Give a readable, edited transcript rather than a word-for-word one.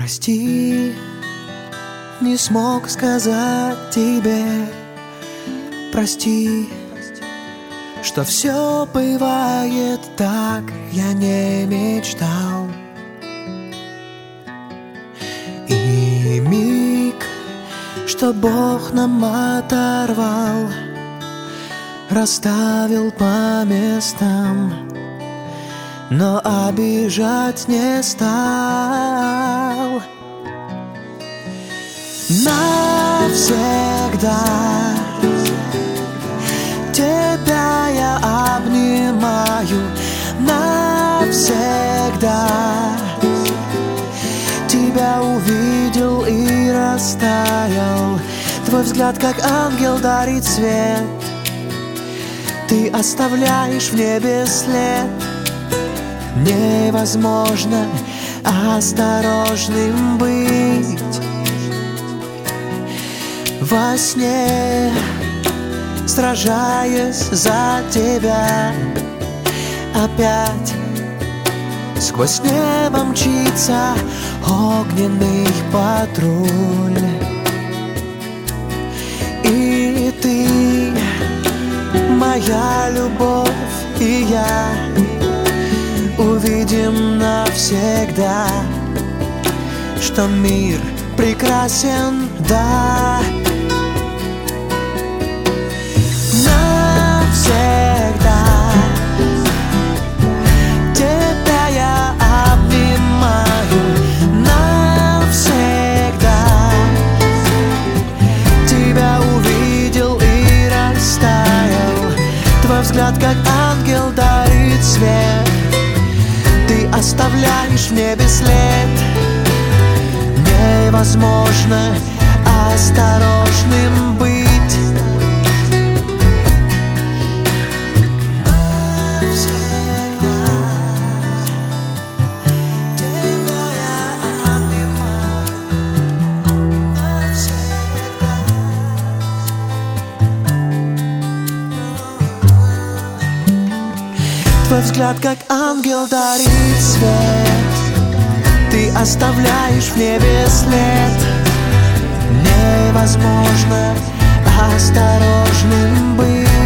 Прости, не смог сказать тебе. Прости, что все бывает так, я не мечтал. И миг, что Бог нам оторвал, расставил по местам, но обижать не стал. Навсегда тебя я обнимаю, навсегда тебя увидел и растаял. Твой взгляд, как ангел, дарит свет. Ты оставляешь в небе след. Невозможно осторожным быть во сне, сражаясь за тебя. Опять сквозь небо мчится огненный патруль. И ты, моя любовь, и я увидим навсегда, что мир прекрасен, да. Навсегда тебя я обнимаю, навсегда тебя увидел и растаял. Твой взгляд, как ангел, дарит свет. Ты оставляешь в небе след. Невозможно осторожным быть. Твой взгляд, как ангел, дарит свет. Ты оставляешь в небе след. Невозможно осторожным быть.